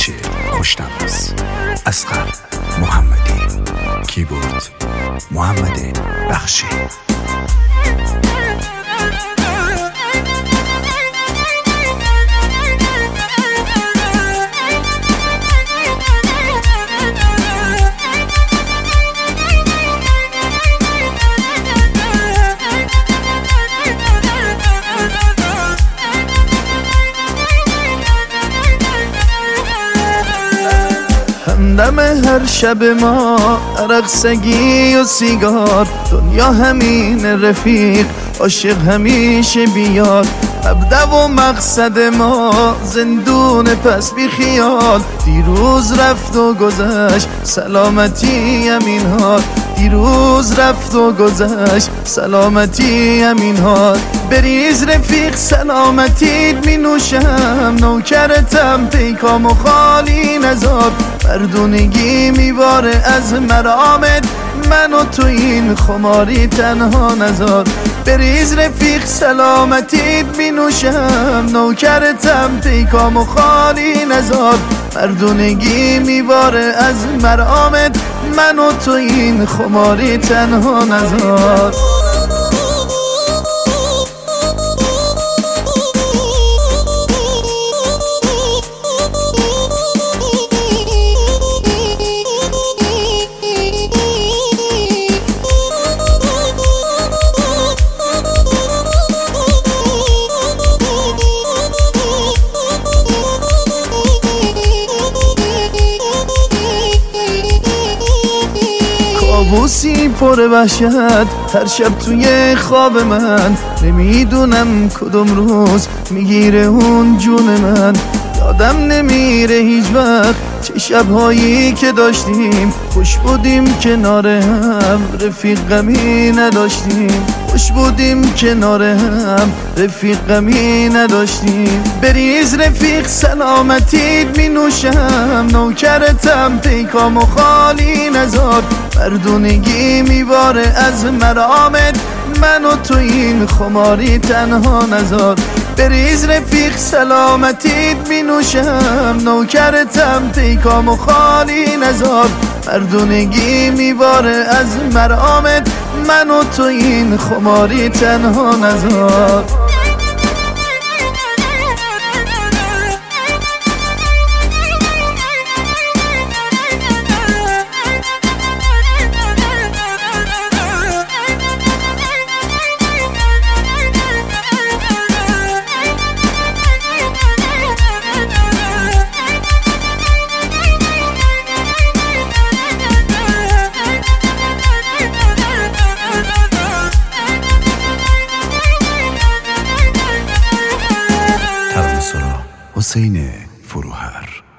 بخش خوشنواس اصغر محمدی، کیبورد محمد بخشی. همدم هر شب ما عرق سگی و سیگار، دنیا همین رفیق عاشق همیشه بیاد. مبدأ و مقصد ما زندون پس بی خیال، دیروز رفت و گذشت سلامتی همین حال. دیروز رفت و گذشت سلامتی همین حال. بریز رفیق سلامتیت می نوشم، نوکرتم پیکام و خالی نزار. مردونگی میباره از مرامت، من و تو این خماری تنها نزار. بریز رفیق سلامتیت می نوشم، نوکرتم پیکام و خالی نزار. مردونگی میباره از مرامت، من و تو این خماری تنها نزار. کابوسی پر وحشت هر شب توی خواب من، نمیدونم کدوم روز میگیره اون جون من. یادم نمیره هیچ وقت چه شبهایی که داشتیم، خوش بودیم کنار هم رفیق غمی نداشتیم. خوش بودیم کنار هم رفیق غمی نداشتیم. بریز رفیق سلامتیت می نوشم، نوکرتم پیکام و خالی نزار. مردونگی میباره از مرامت، من و تو این خماری تنها نزار. بریز رفیق سلامتیت می نوشم، نوکرتم پیکام و خالی نزار. مردونگی میباره از مرامت، من و تو این خماری تنها نزار. حسین فروهر.